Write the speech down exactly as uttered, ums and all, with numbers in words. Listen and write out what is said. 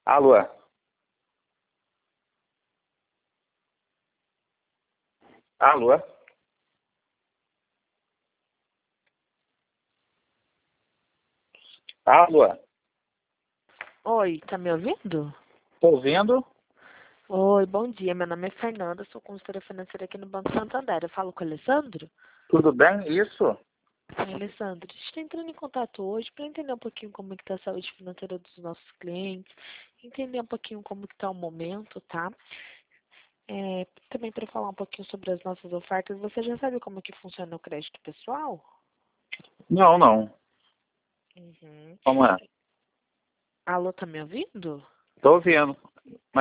Alô? Alô? Alô? Oi, tá me ouvindo? Tô ouvindo? Oi, bom dia. Meu nome é Fernanda, sou consultora financeira aqui no Banco Santander. Eu falo com o Alessandro? Tudo bem? Isso? Oi, Alessandro. A gente está entrando em contato hoje para entender um pouquinho como está a saúde financeira dos nossos clientes, entender um pouquinho como está o momento, tá? É, também para falar um pouquinho sobre as nossas ofertas. Você já sabe como que funciona o crédito pessoal? Não, não. Uhum. Como é? Alô, tá me ouvindo? Tô ouvindo.